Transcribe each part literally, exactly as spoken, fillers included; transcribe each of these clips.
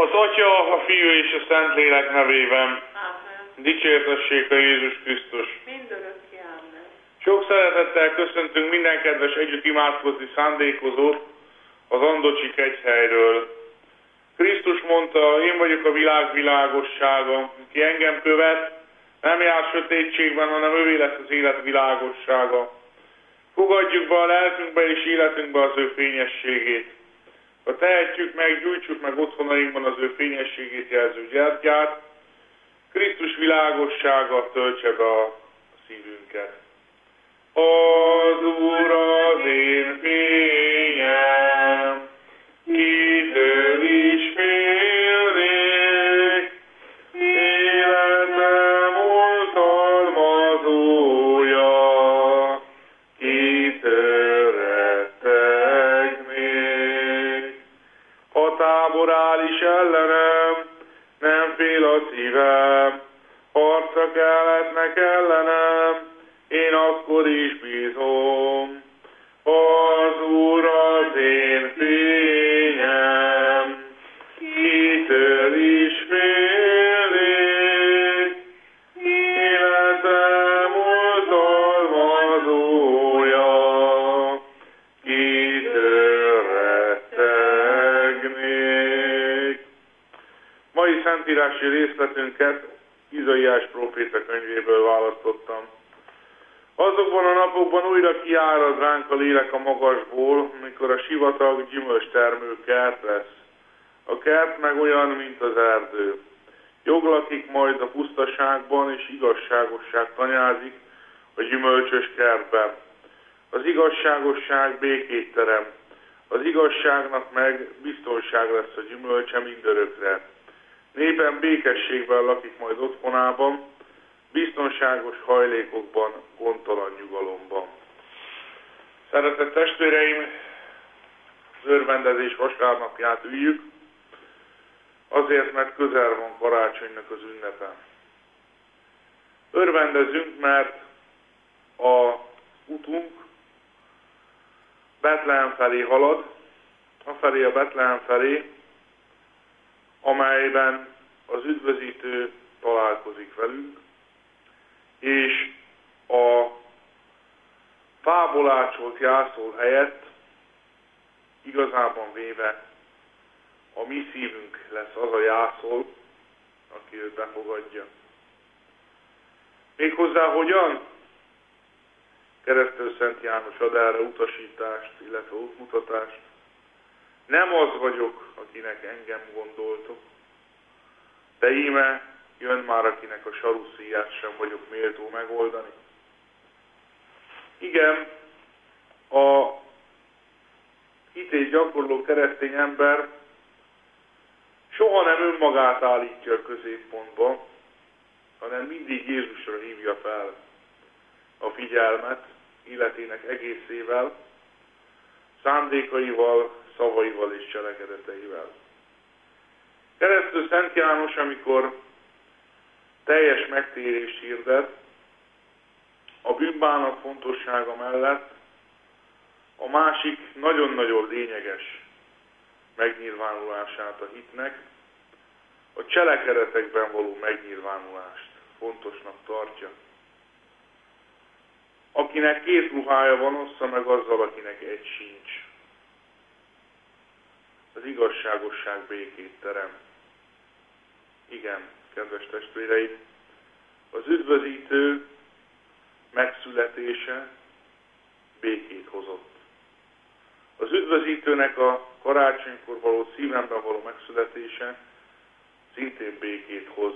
Az Atya, a Fiú és a Szentlélek nevében. Amen. Dicsértessék a Jézus Krisztus. Mindörökké amen. Sok szeretettel köszöntünk minden kedves együtt imádkozni szándékozót az Andocsi kegyhelyről. Krisztus mondta, én vagyok a világ világossága, ki engem követ, nem jár sötétségben, hanem ővé lesz az élet világossága. Fogadjuk be a lelkünkbe és életünkbe az ő fényességét. Ha tehetjük meg, gyújtsuk meg otthonainkban az ő fényességét jelző gyertyát, Krisztus világossága töltse be a szívünket. Az Úr az én fényem, kitől is félnék, életem oltalmazója, kitől rettegnék. A tábor áll is ellenem, nem fél a szívem, harcra kelletnek ellenem, én akkor is bízom. Az Úr az én fényem, kitől is félnék, életem oltalmazója, kitől rettegnék. Mai szentírási részletünket Izaiás próféta könyvéből választottam. Azokban a napokban újra kiárad ránk a lélek a magasból, mikor a sivatag gyümölcstermő kert lesz. A kert meg olyan, mint az erdő. Jog lakik majd a pusztaságban, és igazságosság tanyázik a gyümölcsös kertben. Az igazságosság békét terem. Az igazságnak meg biztonság lesz a gyümölcse mindörökre. Népem békességben lakik majd otthonában, biztonságos hajlékokban, gondtalan nyugalomban. Szeretett testvéreim, az örvendezés vasárnapját üljük, azért, mert közel van karácsonynak az ünnepe. Örvendezünk, mert a utunk Betlehem felé halad, afelé a Betlehem felé, amelyben az üdvözítő találkozik velünk, és a fából ácsolt jászol helyett igazában véve a mi szívünk lesz az a jászol, aki őt befogadja. Méghozzá hogyan? Keresztül Szent János ad erre utasítást, illetve útmutatást. Nem az vagyok, akinek engem gondoltok, de íme jön már, akinek a saruszíját sem vagyok méltó megoldani. Igen, a hitét gyakorló keresztény ember soha nem önmagát állítja a középpontba, hanem mindig Jézusra hívja fel a figyelmet életének egészével, szándékaival, szavaival és cselekedeteivel. Keresztül Szent János, amikor teljes megtérést hirdet, a bűnbánat fontossága mellett a másik nagyon-nagyon lényeges megnyilvánulását a hitnek, a cselekedetekben való megnyilvánulást fontosnak tartja. Akinek két ruhája van, ossza meg azzal, akinek egy sincs. Az igazságosság békét terem. Igen, kedves testvéreim, az üdvözítő megszületése békét hozott. Az üdvözítőnek a karácsonykor való szívemben való megszületése szintén békét hoz.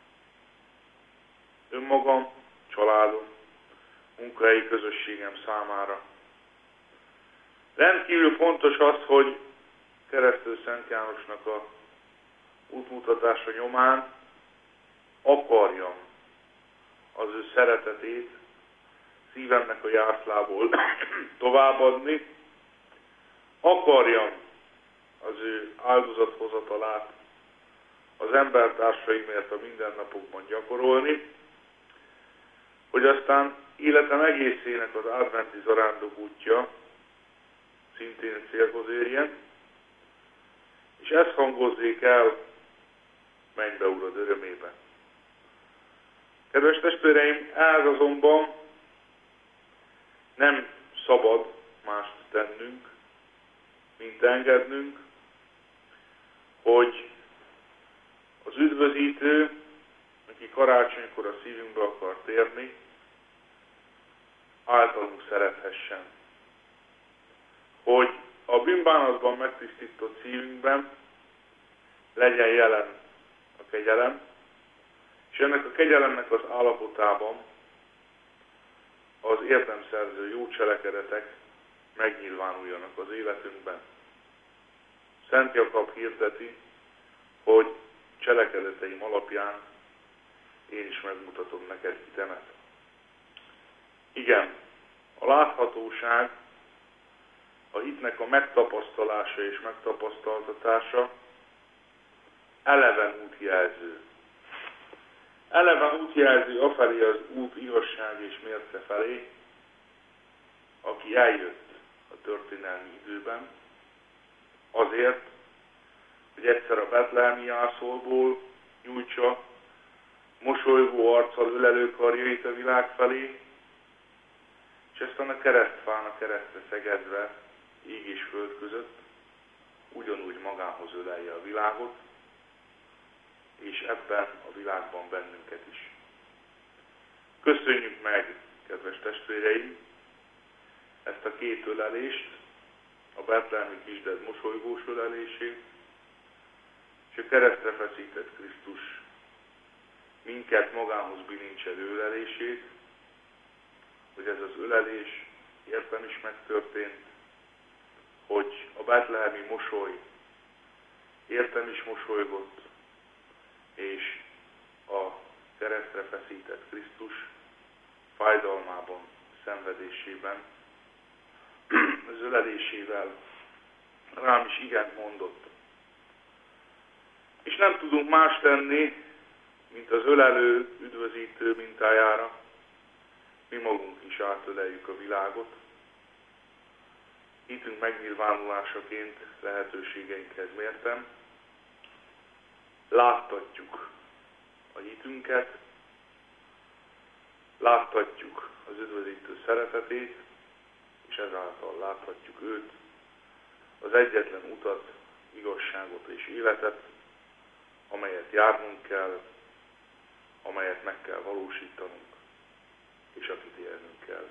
Önmagam, családom, munkahelyi közösségem számára. Rendkívül fontos az, hogy Keresztül Szent Jánosnak a útmutatása nyomán akarjam az ő szeretetét szívemnek a jászlából továbbadni, akarjam az ő áldozathozatalát az embertársaimért a mindennapokban gyakorolni, hogy aztán életem egészének az adventi zarándok útja szintén célhoz érjen, és ezt hangozzék el mennybe Urad örömébe. Kedves testvéreim, ez azonban nem szabad mást tennünk, mint engednünk, hogy az üdvözítő, aki karácsonykor a szívünkbe akar térni, általunk szerethessen. Hogy a bűnbánatban megtisztított szívünkben legyen jelen a kegyelem, és ennek a kegyelemnek az állapotában az érdemszerző jó cselekedetek megnyilvánuljanak az életünkben. Szent Jakab hirdeti, hogy cselekedeteim alapján én is megmutatom neked hitemet. Igen, a láthatóság, a hitnek a megtapasztalása és megtapasztaltatása eleven útjelző. Eleven útjelző afelé az út, igazság és mérce felé, aki eljött a történelmi időben, azért, hogy egyszer a betlehemi jászolból nyújtsa mosolygó arccal ölelő karjait a világ felé, és aztán a keresztfán a keresztre szegedve, ég és föld között ugyanúgy magához ölelje a világot, és ebben a világban bennünket is. Köszönjük meg, kedves testvéreim, ezt a két ölelést, a betlehemi kisded mosolygós ölelését, és a keresztre feszített Krisztus minket magához bilincselő ölelését, hogy ez az ölelés értem is megtörtént, hogy a betlehemi mosoly értem is mosolygott, és a keresztre feszített Krisztus fájdalmában, szenvedésében, az ölelésével rám is igent mondott. És nem tudunk más tenni, mint az ölelő, üdvözítő mintájára, mi magunk is átöleljük a világot. Hitünk megnyilvánulásaként lehetőségeinkhez mérten láttatjuk a hitünket, láttatjuk az üdvözítő szeretetét, és ezáltal láthatjuk őt, az egyetlen utat, igazságot és életet, amelyet járnunk kell, amelyet meg kell valósítanunk, és akit élnünk kell.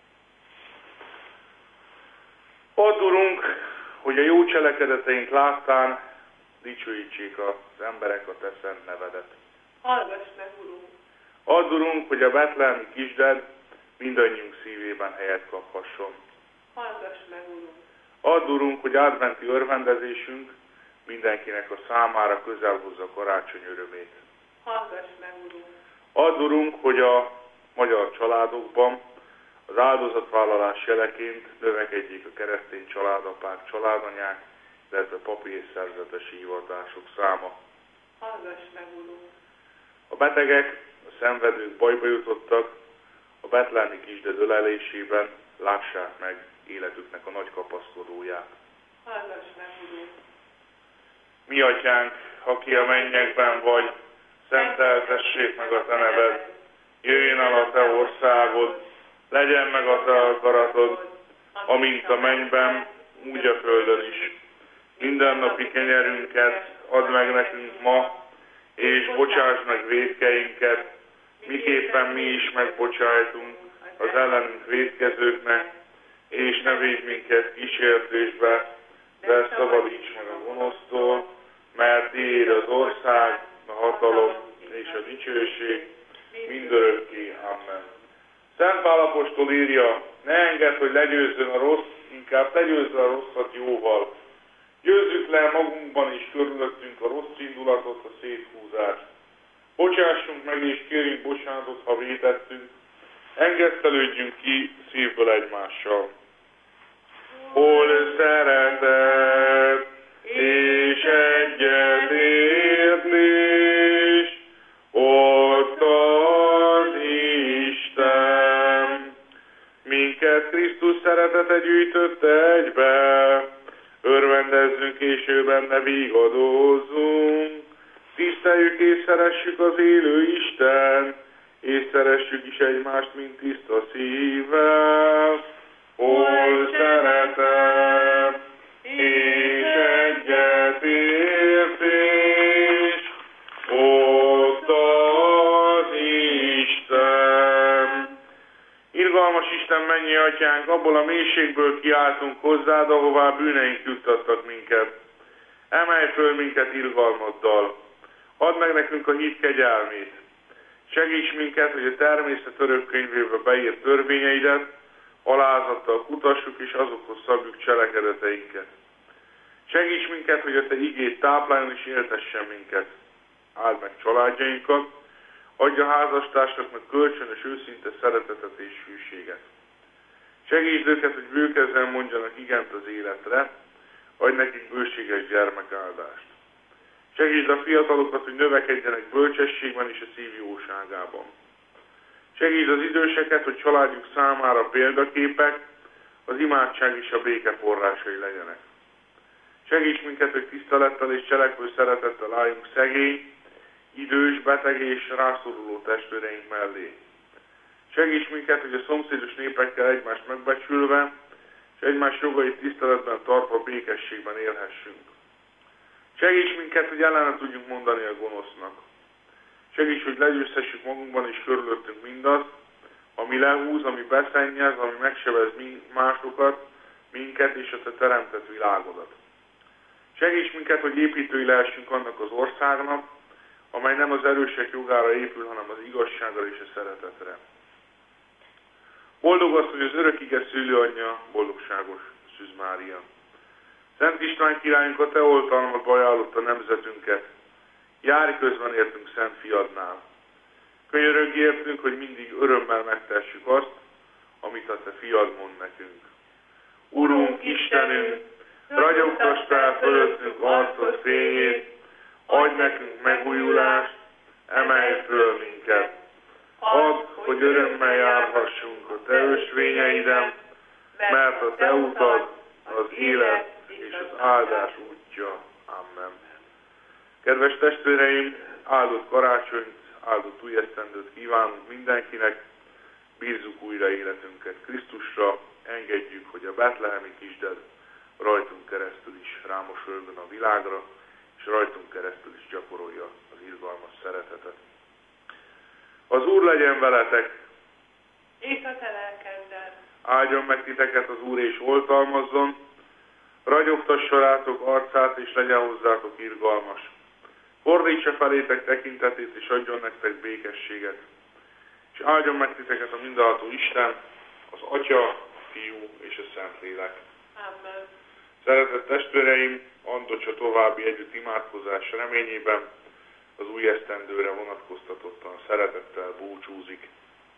Add, Urunk, hogy a jó cselekedeteink láttán dicsőítsék az emberek a Te szent nevedet. Hallgass meg, Urunk! Add, Urunk, hogy a betlehemi kisded mindannyiunk szívében helyet kaphasson. Hallgass meg, Urunk! Add, Urunk, hogy adventi örvendezésünk mindenkinek a számára közel hozza karácsony örömét. Hallgass meg, Urunk! Add, Urunk, hogy a magyar családokban az áldozatvállalás jeleként növekedjék a keresztény családapák, családanyák, illetve papi és szerzetesi hivatások száma. Hallgass meg, Urunk! A betegek, a szenvedők, bajba jutottak, a betlehemi kisded ölelésében lássák meg életüknek a nagy kapaszkodóját. Hallgass meg, Urunk! Mi atyánk, aki a mennyekben vagy, szenteltessék meg a te neved, jöjjön el a te országod, legyen meg a te akaratod, amint a mennyben, úgy a földön is. Mindennapi kenyerünket add meg nekünk ma, és bocsáss meg vétkeinket, miképpen mi is megbocsájtunk az ellenünk vétkezőknek, és ne védj minket kísértésbe, de szabadíts meg a gonosztól, mert tiéd az ország, a hatalom és a dicsőség mindörökké. Amen. Szent Pál apostol írja, ne engedd, hogy legyőzzön a rossz, inkább legyőzze a rosszat jóval. Győzzük le magunkban és körülöttünk a rossz indulatot, a széthúzást. Bocsássunk meg és kérjünk bocsánatot, ha vétettünk. Engesztelődjünk ki szívből egymással. Hol szeretet és egyetértés, ott az Isten. Minket Krisztus szeretete gyűjtötte egybe, örvendezzünk és ő benne vigadozzunk. Tiszteljük és szeressük az élő Isten, és szeressük is egymást, mint tiszta szívvel. Oly szeretet és egyetértés, ott az Isten. Irgalmas Isten, mennyi atyánk, abból a mélységből kiáltunk hozzád, ahová bűneink juttattak minket. Emelj föl minket irgalmaddal. Add meg nekünk a hit kegyelmét. Segíts minket, hogy a természet örökkönyvébe beírt törvényeidet alázattal kutassuk, és azokhoz szabjuk cselekedeteinket. Segíts minket, hogy a te igét tápláljon és éltessen minket. Áld meg családjainkat, adj a házastársaknak kölcsönös őszinte szeretetet és hűséget. Segítsd őket, hogy bőkezzen mondjanak igent az életre, adj nekik bőséges gyermekáldást. Segítsd a fiatalokat, hogy növekedjenek bölcsességben és a szív jóságában. Segítsd az időseket, hogy családjuk számára példaképek, az imádság és a béke forrásai legyenek. Segíts minket, hogy tisztelettel és cselekvő szeretettel álljunk szegény, idős, beteg és rászoruló testvéreink mellé. Segíts minket, hogy a szomszédos népekkel egymást megbecsülve, és egymás jogait tiszteletben tartva békességben élhessünk. Segíts minket, hogy ellene tudjunk mondani a gonosznak. Segíts, hogy legyőzhessük magunkban és körülöttünk mindazt, ami lehúz, ami beszennyez, ami megsebez másokat, minket és a te teremtett világodat. Segíts minket, hogy építői lehessünk annak az országnak, amely nem az erősek jogára épül, hanem az igazságra és a szeretetre. Boldog az, hogy az örök ige szülőanyja, boldogságos Szűz Mária. Szent István királyunk a te oltalmadba ajánlotta nemzetünket. Járj közben értünk Szent Fiadnál. Könyörögj értünk, hogy mindig örömmel megtessük azt, amit a te fiad mond nekünk. Urunk, Istenünk, ragyogtass fel fölöttünk arcod fényét, adj nekünk megújulást, emelj föl minket. Add, hogy örömmel járhassunk a te ösvényeiden, mert a te utad az élet és az áldás útja. Amen. Kedves testvéreim, áldott karácsonyt, áldott új esztendőt kívánunk mindenkinek, bízzuk újra életünket Krisztusra, engedjük, hogy a betlehemi kisded rajtunk keresztül is rámosoljon a világra, és rajtunk keresztül is gyakorolja az irgalmas szeretetet. Az Úr legyen veletek! És a te lelkeddel! Áldjon meg titeket az Úr és oltalmazzon, ragyogtassa rátok arcát, és legyen hozzátok irgalmas. Fordítsa felétek tekintetét, és adjon nektek békességet. És áldjon meg titeket a mindenható Isten, az Atya, a Fiú és a Szentlélek. Amen. Szeretett testvéreim, Andocsa további együtt imádkozás reményében az új esztendőre vonatkoztatottan szeretettel búcsúzik.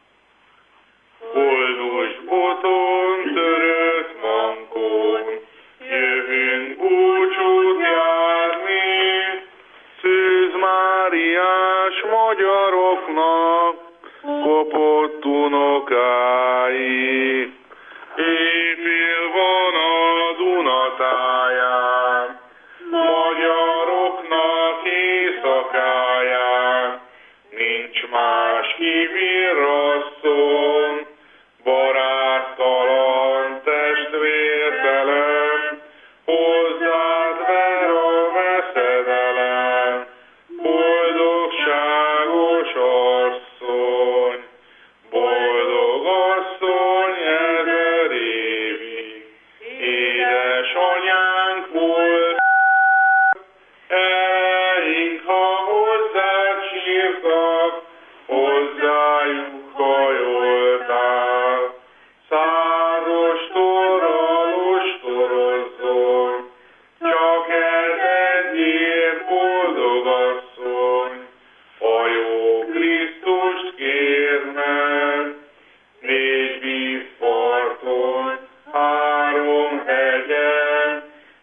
Boldog boton törött mankón, jövünk búcsút járni, Szűz Máriás magyaroknak kopott unokái. Épül van a Dunatáján, magyaroknak éjszakáján, nincs más kivirrasszon, baráttalan testvértelem, hozzád ver a veszedelem, boldogságos asszony, boldog asszony ezer évig, édesanyánk volt, eleink, ha hozzád sírtak, hozzájuk hajoltál, százos torral ostorozzon, csak ez egyért boldog asszony, a jó Krisztust kérd meg, négy vízparton, három hegyen,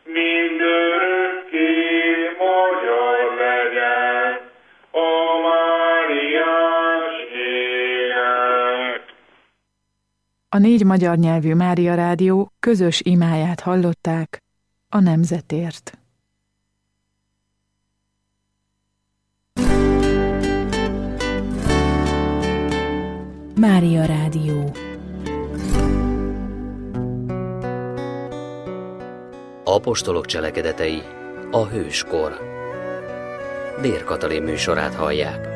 mindörökké magyar legyen a Máriás ének. A négy magyar nyelvű Mária Rádió közös imáját hallották a nemzetért. Mária Rádió. Apostolok cselekedetei, a hőskor. Dér Katalin műsorát hallják.